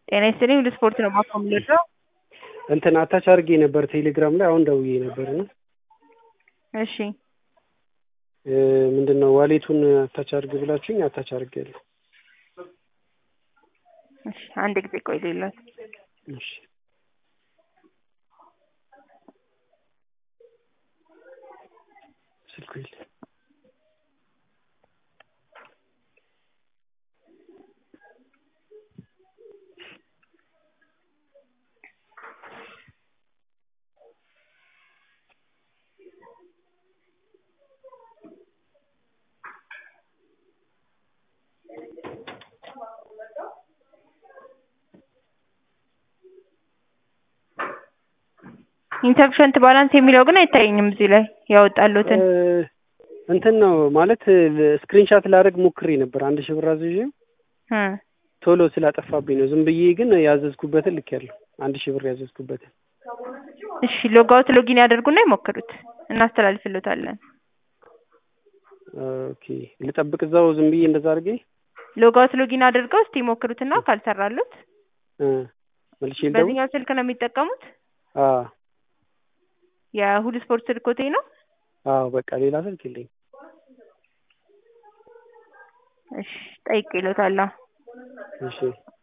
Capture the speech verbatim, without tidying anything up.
ጤና ይስጥልኝ ሁሉ ስፖርት ነው ባኮ የምልለው። እንትን አታች አድርጌ ነበር ቴሌግራም ላይ አሁን ደውዬ ነበርና እሺ ምንድነው ዋሌቱን አታች አድርግ ብላችሁኝ አታች አድርጌያለሁ። እሺ አንድ ጊዜ ቆይ ልላት። እሺ ስልኩ ይል ኢንሰፊሸንት ባላንስ የሚለው ግን አይታየኝም እዚህ ላይ ያወጣሉትን እንትን ነው ማለት ስክሪንሻት ላደርግ ሞክሬ ነበር አንድ ሺህ ብር አዝዤ እ ቶሎ ስላጠፋብኝ ነው ዝም ብዬ ግን ያዘዝኩበትን ልኬያለሁ አንድ ሺህ ብር ያዘዝኩበትን። እሺ ሎጋውት ሎጊን ያደርጉና ይሞክሩት እናስተላልፍልዎታለን። ኦኬ ልጠብቅ እዛው ዝም ብዬ እንደዛ አድርጌ ሎጋውት ሎጊን አድርገው እስቲ ሞክሩትና ካልሰራሉት እ መልሼ ልደውል። በዚህኛው ስልክ ነው የሚጠቀሙት? አዎ የሁሉ ስፖርት ስልክዎቴ ነው? አዎ በቃ ሌላ ስልክ የለኝም። እሺ ጠይቄልዎታለሁ። እሺ